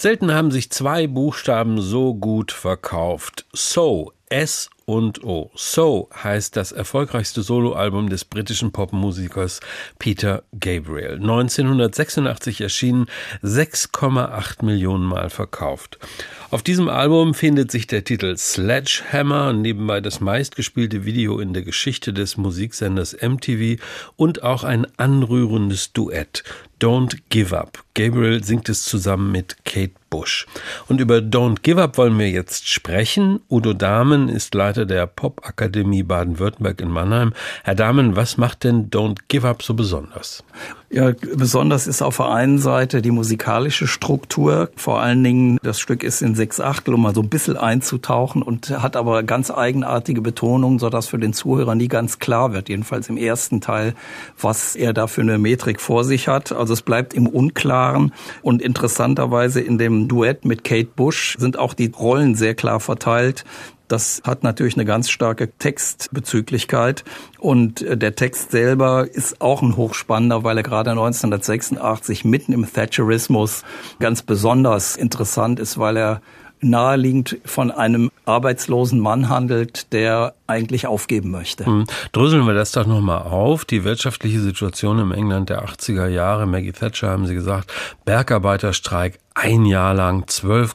Selten haben sich zwei Buchstaben so gut verkauft. So, S und O. So heißt das erfolgreichste Soloalbum des britischen Popmusikers Peter Gabriel. 1986 erschienen, 6,8 Millionen Mal verkauft. Auf diesem Album findet sich der Titel Sledgehammer, nebenbei das meistgespielte Video in der Geschichte des Musiksenders MTV und auch ein anrührendes Duett, Don't Give Up. Gabriel singt es zusammen mit Kate Bush. Und über Don't Give Up wollen wir jetzt sprechen. Udo Dahmen ist Leiter der Popakademie Baden-Württemberg in Mannheim. Herr Dahmen, was macht denn Don't Give Up so besonders? Ja, besonders ist auf der einen Seite die musikalische Struktur. Vor allen Dingen, das Stück ist in 6/8, um mal so ein bisschen einzutauchen und hat aber ganz eigenartige Betonungen, sodass für den Zuhörer nie ganz klar wird, jedenfalls im ersten Teil, was er da für eine Metrik vor sich hat. Also es bleibt im Unklaren und interessanterweise in dem Duett mit Kate Bush sind auch die Rollen sehr klar verteilt. Das hat natürlich eine ganz starke Textbezüglichkeit und der Text selber ist auch ein hochspannender, weil er gerade 1986 mitten im Thatcherismus ganz besonders interessant ist, weil er naheliegend von einem arbeitslosen Mann handelt, der eigentlich aufgeben möchte. Dröseln wir das doch nochmal auf. Die wirtschaftliche Situation im England der 80er Jahre, Maggie Thatcher haben Sie gesagt, Bergarbeiterstreik, ein Jahr lang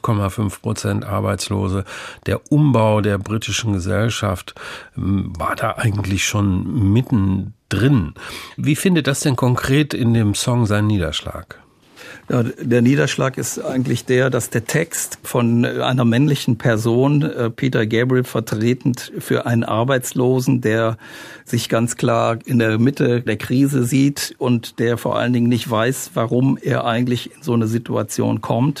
12,5% Arbeitslose. Der Umbau der britischen Gesellschaft war da eigentlich schon mittendrin. Wie findet das denn konkret in dem Song seinen Niederschlag? Ja, der Niederschlag ist eigentlich der, dass der Text von einer männlichen Person, Peter Gabriel vertretend für einen Arbeitslosen, der sich ganz klar in der Mitte der Krise sieht und der vor allen Dingen nicht weiß, warum er eigentlich in so eine Situation kommt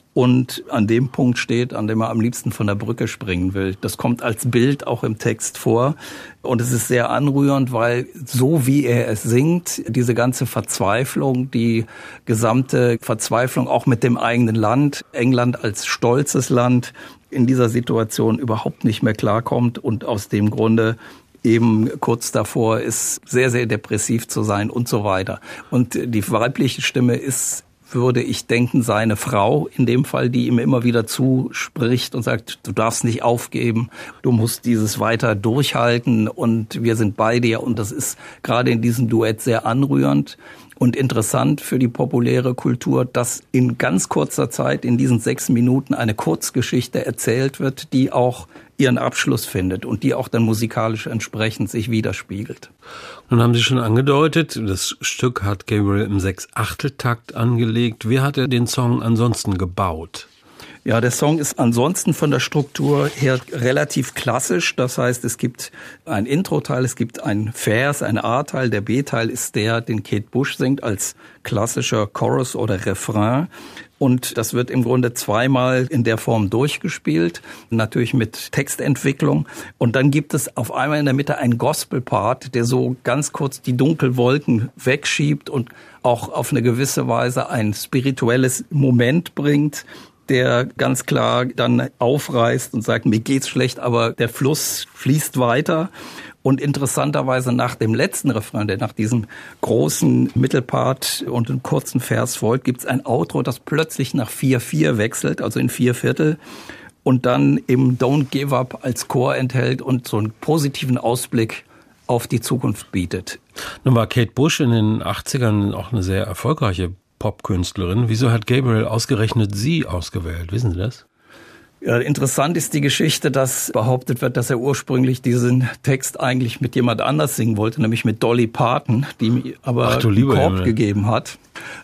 und an dem Punkt steht, an dem er am liebsten von der Brücke springen will. Das kommt als Bild auch im Text vor. Und es ist sehr anrührend, weil so wie er es singt, diese ganze Verzweiflung, die gesamte Verzweiflung auch mit dem eigenen Land, England als stolzes Land, in dieser Situation überhaupt nicht mehr klarkommt und aus dem Grunde eben kurz davor ist, sehr, sehr depressiv zu sein und so weiter. Und die weibliche Stimme ist, würde ich denken, seine Frau in dem Fall, die ihm immer wieder zuspricht und sagt, du darfst nicht aufgeben, du musst dieses weiter durchhalten und wir sind bei dir. Und das ist gerade in diesem Duett sehr anrührend und interessant für die populäre Kultur, dass in ganz kurzer Zeit, in diesen 6 Minuten, eine Kurzgeschichte erzählt wird, die auch ihren Abschluss findet und die auch dann musikalisch entsprechend sich widerspiegelt. Nun haben Sie schon angedeutet, das Stück hat Gabriel im 6/8-Takt angelegt. Wie hat er den Song ansonsten gebaut? Ja, der Song ist ansonsten von der Struktur her relativ klassisch. Das heißt, es gibt ein Intro-Teil, es gibt einen Vers, ein A-Teil. Der B-Teil ist der, den Kate Bush singt als klassischer Chorus oder Refrain. Und das wird im Grunde zweimal in der Form durchgespielt, natürlich mit Textentwicklung. Und dann gibt es auf einmal in der Mitte einen Gospel-Part, der so ganz kurz die Dunkelwolken wegschiebt und auch auf eine gewisse Weise ein spirituelles Moment bringt, der ganz klar dann aufreißt und sagt, mir geht's schlecht, aber der Fluss fließt weiter. Und interessanterweise nach dem letzten Refrain, der nach diesem großen Mittelpart und einem kurzen Vers folgt, gibt's ein Outro, das plötzlich nach 4/4 wechselt, also in 4/4. Und dann eben Don't Give Up als Chor enthält und so einen positiven Ausblick auf die Zukunft bietet. Nun war Kate Bush in den 80ern auch eine sehr erfolgreiche Popkünstlerin. Wieso hat Gabriel ausgerechnet sie ausgewählt? Wissen Sie das? Ja, interessant ist die Geschichte, dass behauptet wird, dass er ursprünglich diesen Text eigentlich mit jemand anders singen wollte, nämlich mit Dolly Parton, die ihm aber einen Korb gegeben hat.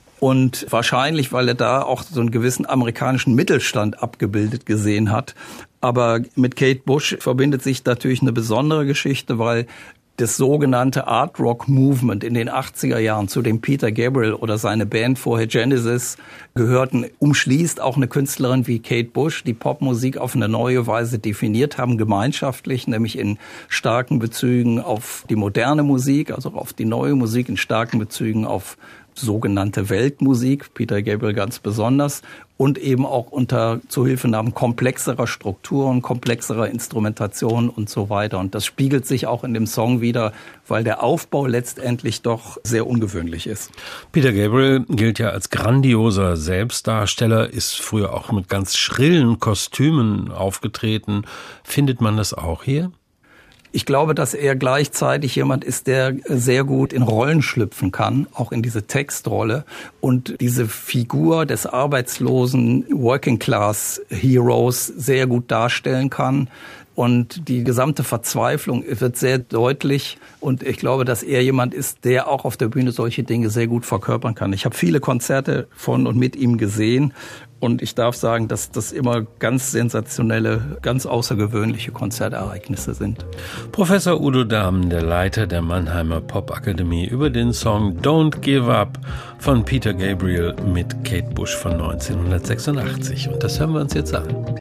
Und wahrscheinlich, weil er da auch so einen gewissen amerikanischen Mittelstand abgebildet gesehen hat. Aber mit Kate Bush verbindet sich natürlich eine besondere Geschichte, weil das sogenannte Art Rock Movement in den 80er Jahren, zu dem Peter Gabriel oder seine Band vorher Genesis gehörten, umschließt auch eine Künstlerin wie Kate Bush, die Popmusik auf eine neue Weise definiert haben, gemeinschaftlich, nämlich in starken Bezügen auf die moderne Musik, also auf die neue Musik, in starken Bezügen auf sogenannte Weltmusik, Peter Gabriel ganz besonders, und eben auch unter Zuhilfenahmen komplexerer Strukturen, komplexerer Instrumentation und so weiter. Und das spiegelt sich auch in dem Song wider, weil der Aufbau letztendlich doch sehr ungewöhnlich ist. Peter Gabriel gilt ja als grandioser Selbstdarsteller, ist früher auch mit ganz schrillen Kostümen aufgetreten. Findet man das auch hier? Ich glaube, dass er gleichzeitig jemand ist, der sehr gut in Rollen schlüpfen kann, auch in diese Textrolle, und diese Figur des arbeitslosen Working-Class-Heroes sehr gut darstellen kann. Und die gesamte Verzweiflung wird sehr deutlich. Und ich glaube, dass er jemand ist, der auch auf der Bühne solche Dinge sehr gut verkörpern kann. Ich habe viele Konzerte von und mit ihm gesehen. Und ich darf sagen, dass das immer ganz sensationelle, ganz außergewöhnliche Konzertereignisse sind. Professor Udo Dahmen, der Leiter der Mannheimer Popakademie, über den Song Don't Give Up von Peter Gabriel mit Kate Bush von 1986. Und das hören wir uns jetzt an.